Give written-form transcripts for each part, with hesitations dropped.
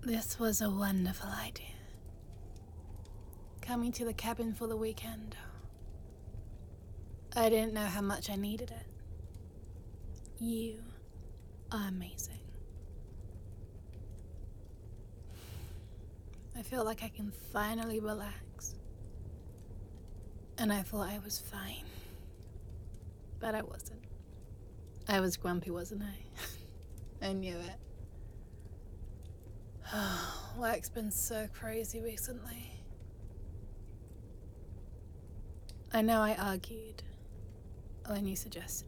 This was a wonderful idea. Coming to the cabin for the weekend. I didn't know how much I needed it. You are amazing. I feel like I can finally relax. And I thought I was fine. But I wasn't. I was grumpy, wasn't I? I knew it. Work's been so crazy recently. I know I argued when you suggested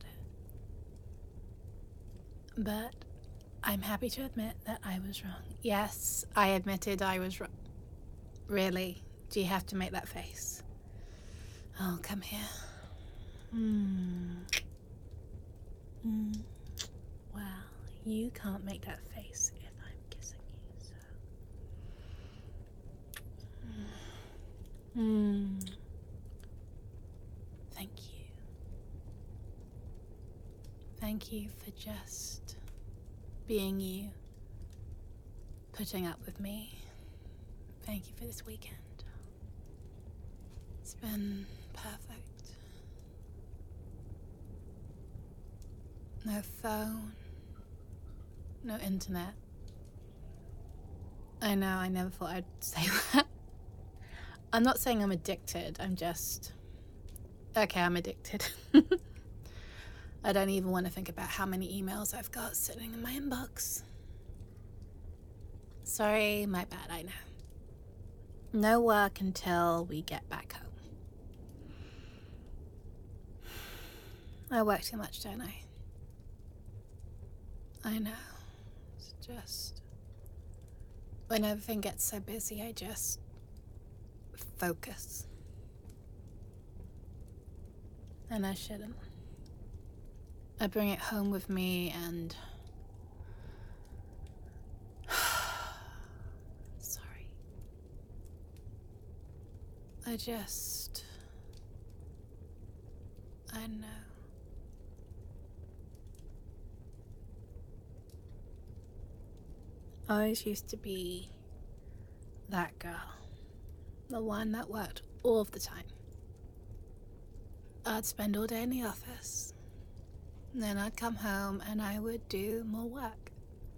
it. But I'm happy to admit that I was wrong. Yes, I admitted I was wrong. Really? Do you have to make that face? Oh, come here. Well, you can't make that face if I'm kissing you, so... Thank you. Thank you for just being you, putting up with me. Thank you for this weekend. It's been perfect. No phone, no internet. I know, I never thought I'd say that. I'm not saying I'm addicted, I'm just... Okay, I'm addicted. I don't even want to think about how many emails I've got sitting in my inbox. Sorry, my bad, I know. No work until we get back home. I work too much, don't I? I know. It's just... when everything gets so busy, I just... focus. And I shouldn't. I bring it home with me and... Sorry. I just... I know. I always used to be that girl. The one that worked all of the time. I'd spend all day in the office. And then I'd come home and I would do more work.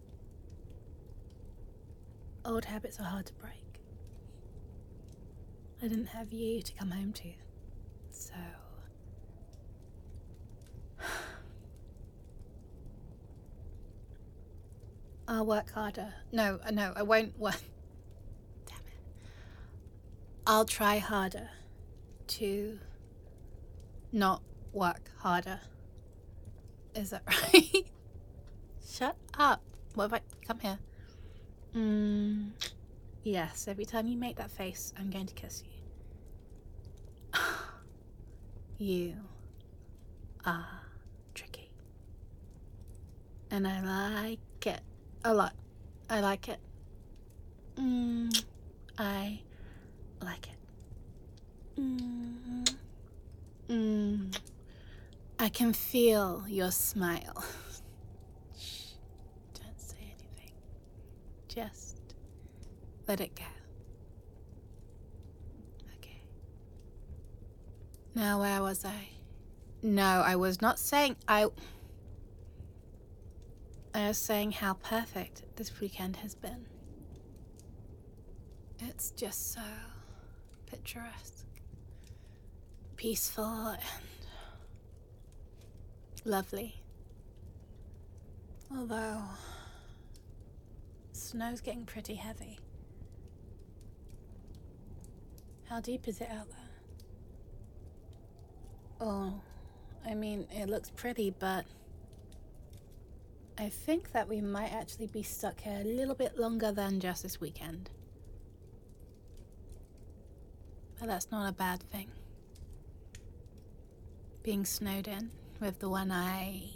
Old habits are hard to break. I didn't have you to come home to. So... I'll work harder. No, I won't work. Damn it. I'll try harder to not work harder. Is that right? Shut up. What if I... Come here. Yes, every time you make that face, I'm going to kiss you. You are tricky. And I like it a lot. I like it. I like it. I can feel your smile. Shh, don't say anything. Just let it go. Okay. Now, where was I? No, I was not saying I was saying how perfect this weekend has been. It's just so picturesque, peaceful, and lovely. Although, snow's getting pretty heavy. How deep is it out there? Oh, I mean, it looks pretty, but I think that we might actually be stuck here a little bit longer than just this weekend. But that's not a bad thing. Being snowed in with the one eye.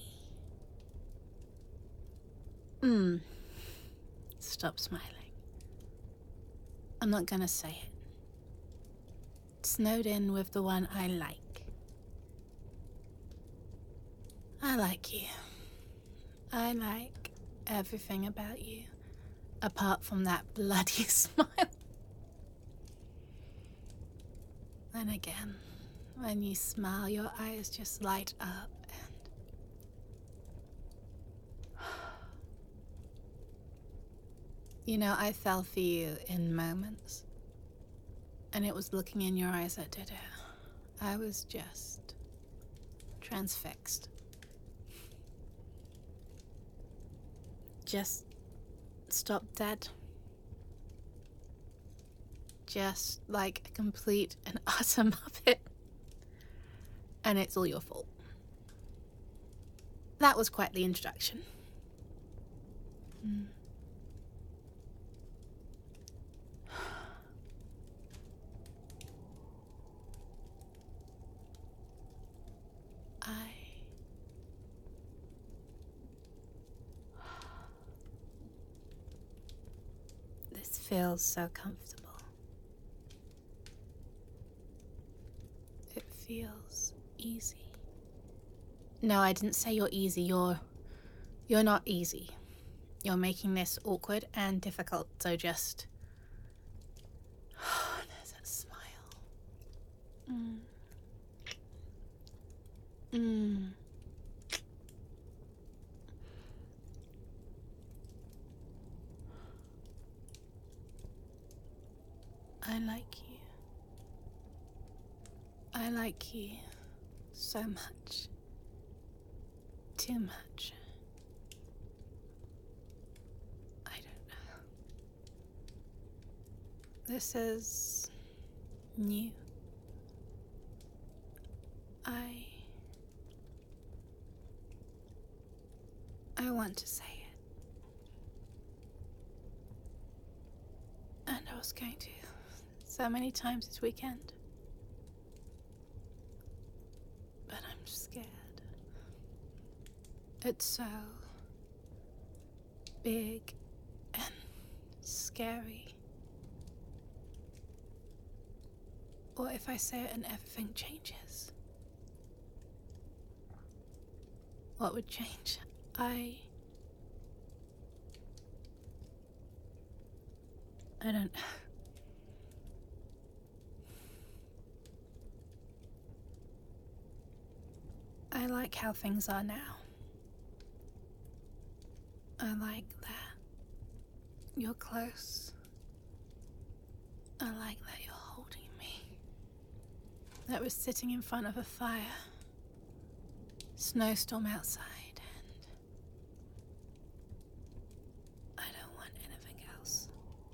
Stop smiling. I'm not gonna say it. Snowed in with the one I like. I like you. I like everything about you. apart from that bloody smile. Then again, when you smile, your eyes just light up and... You know, I fell for you in moments. And it was looking in your eyes that did it. I was just transfixed. Just stopped dead. Just like a complete and utter muppet. And it's all your fault. That was quite the introduction. This feels so comfortable. It feels easy. No, I didn't say you're easy. You're not easy. You're making this awkward and difficult, so just... There's that smile. I like you. I like you so much. Too much. I don't know. This is new. I want to say it. And I was going to so many times this weekend. But I'm scared. It's so big and scary. What if I say it and everything changes? What would change? I don't know. I like how things are now. I like that you're close. I like that you're holding me. That we're sitting in front of a fire. Snowstorm outside, and I don't want anything else.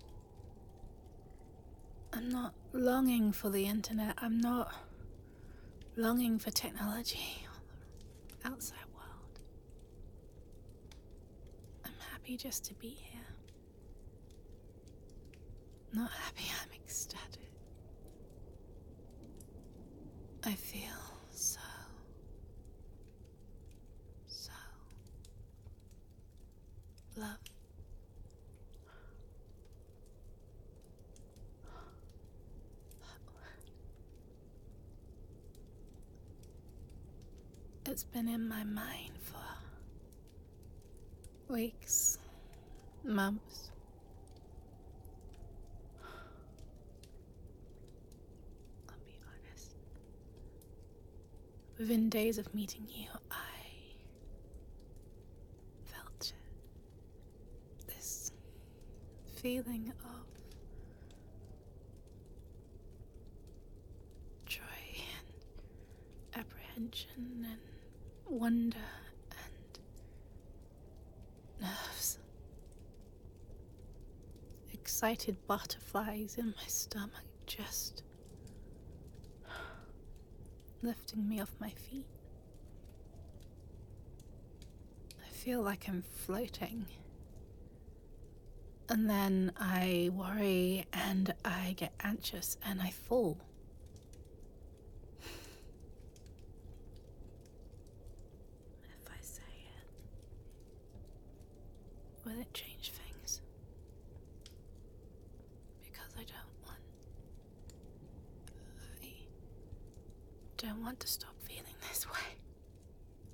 I'm not longing for the internet. I'm not longing for technology or the outside world. I'm happy just to be here. Not happy, I'm ecstatic. I feel so loved. It's been in my mind for weeks, months. I'll be honest. Within days of meeting you, I felt this feeling of joy and apprehension and wonder and nerves. Excited butterflies in my stomach just lifting me off my feet. I feel like I'm floating. And then I worry and I get anxious and I fall. If I say it, will it change things? Because I don't want to stop feeling this way.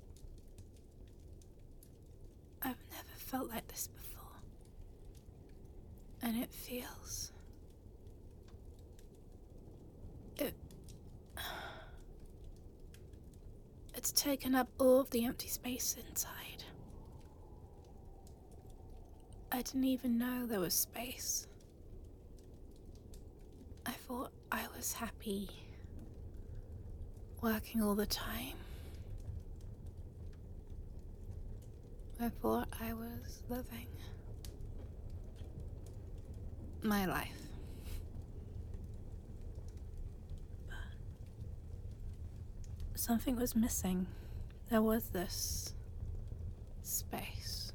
I've never felt like this before. And it feels... It's taken up all of the empty space inside. I didn't even know there was space. I thought I was happy working all the time. I thought I was living my life. But something was missing. There was this space.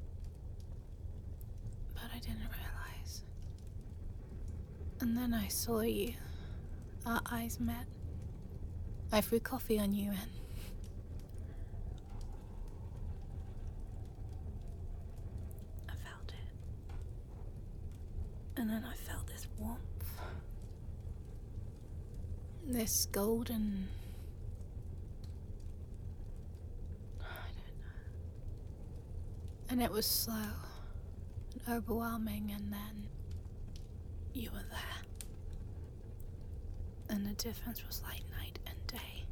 But I didn't realize. And then I saw you. Our eyes met. I threw coffee on you and I felt it. And then I felt this warmth. This golden... I don't know. And it was slow and overwhelming, and then you were there. And the difference was like night and day.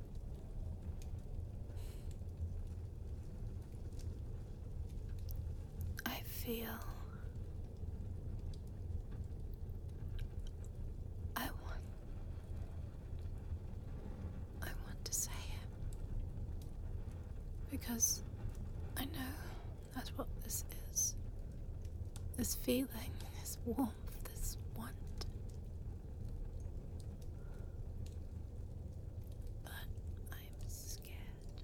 I feel... I want to say it. Because I know that's what this is. This feeling, this warmth, this want. But I'm scared.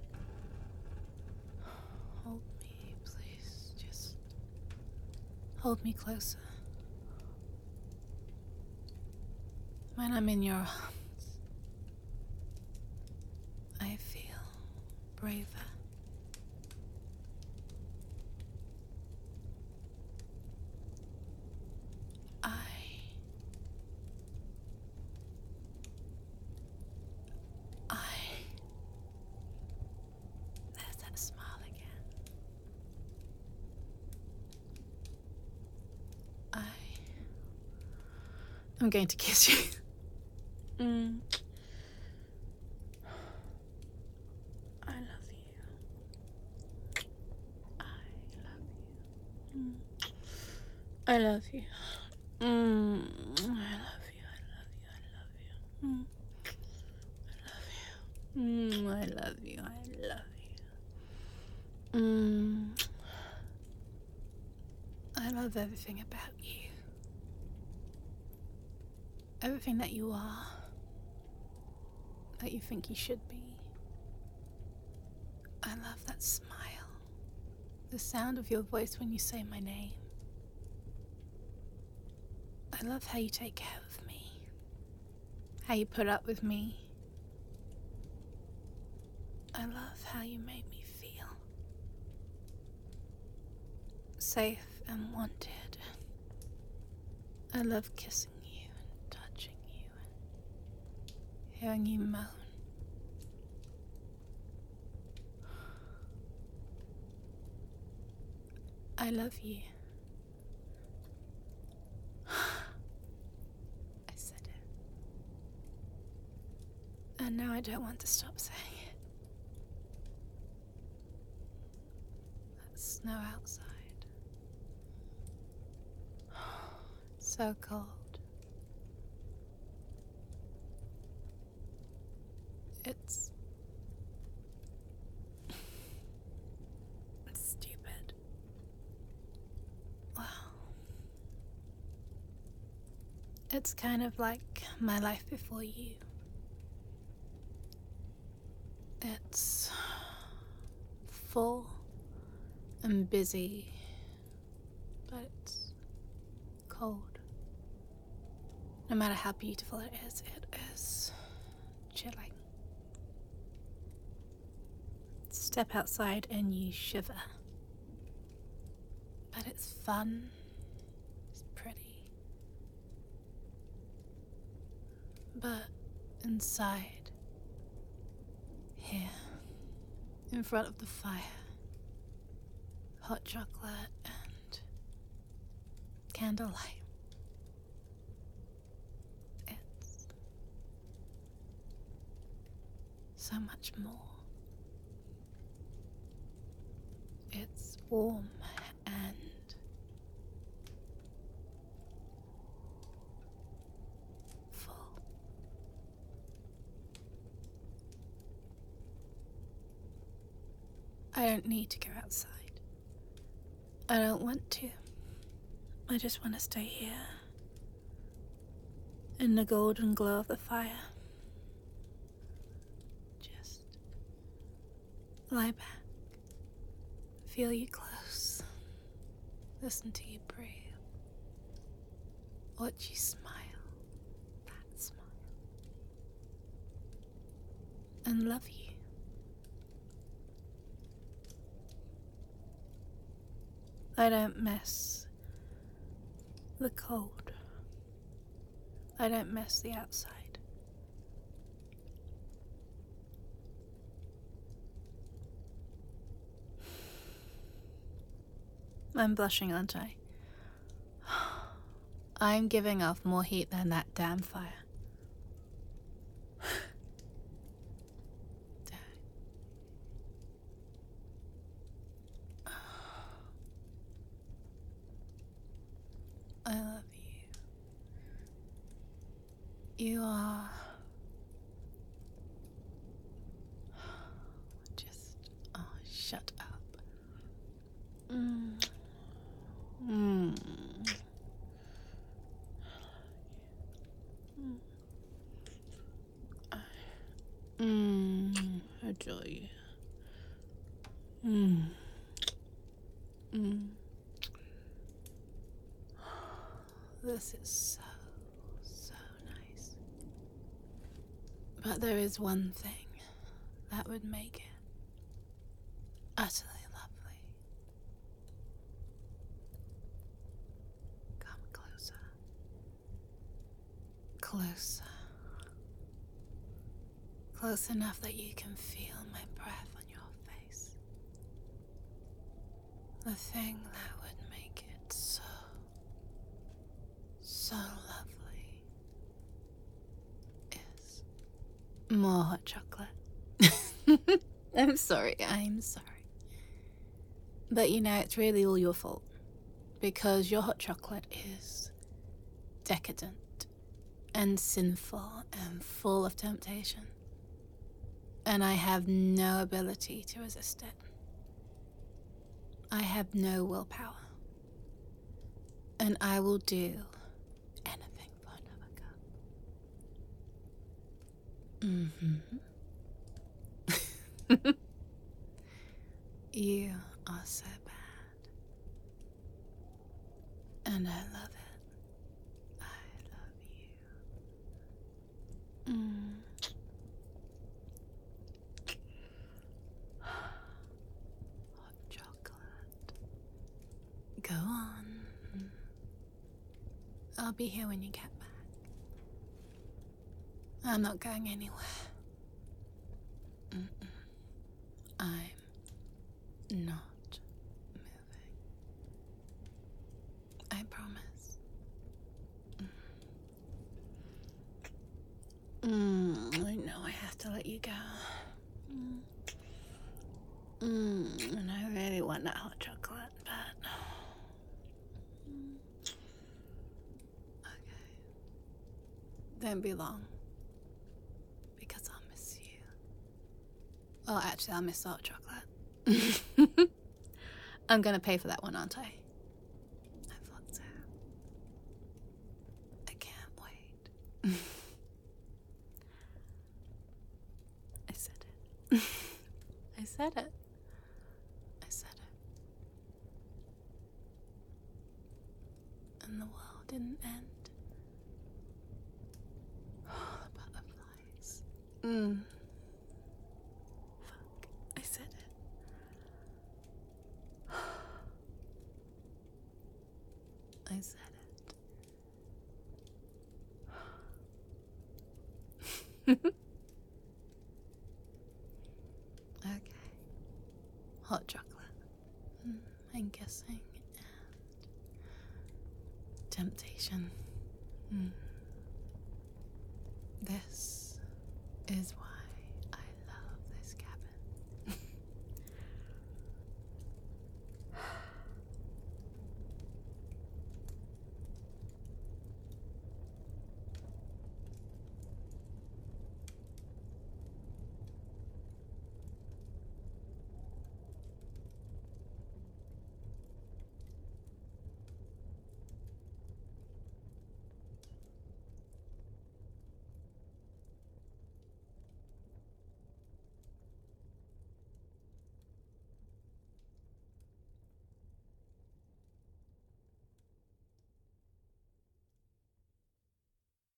Hold me, please. Just hold me closer. When I'm in your arms, I feel braver. There's that smile again. I'm going to kiss you. I love you. I love you. I love you. I love you. I love you. I love you. I love everything about you. Everything that you are. That you think you should be. I love that smile. The sound of your voice when you say my name. I love how you take care of me. How you put up with me. I love how you make me feel safe and wanted. I love kissing you and touching you and hearing you moan. I love you. I said it. And now I don't want to stop saying it. That snow outside. So cold. It's stupid. Wow. It's kind of like my life before you. It's full and busy, but it's cold. No matter how beautiful it is chilling. Step outside and you shiver. But it's fun. It's pretty. But inside, here, in front of the fire, hot chocolate and candlelight. It's so much more. It's warm and full. I don't need to go outside. I don't want to. I just want to stay here in the golden glow of the fire. Just lie back, feel you close, listen to you breathe, watch you smile, that smile, and love you. I don't miss the cold. I don't miss the outside. I'm blushing, aren't I? I'm giving off more heat than that damn fire. I love you. You are just, shut up. Adore you. This is so nice. But there is one thing that would make it utterly lovely. Come closer. Closer. Close enough that you can feel my breath on your face. The thing that would make it so lovely is more hot chocolate. I'm sorry. But you know, it's really all your fault. Because your hot chocolate is decadent and sinful and full of temptation. And I have no ability to resist it. I have no willpower. And I will do anything for another cup. You are so bad. And I love it. I love you. Hot chocolate. Go on. I'll be here when you get back. I'm not going anywhere. I'm not moving. I promise. I know I have to let you go. And I really want that hot chocolate, but... Okay. Don't be long. Because I'll miss you. Oh, actually, I'll miss the hot chocolate. I'm gonna pay for that one, aren't I? I thought so. I can't wait. I said it. I said it. I said it. And the world didn't end. Oh, the butterflies. Fuck. I said it. I said it. Okay. Hot chocolate. And kissing temptation. Mm.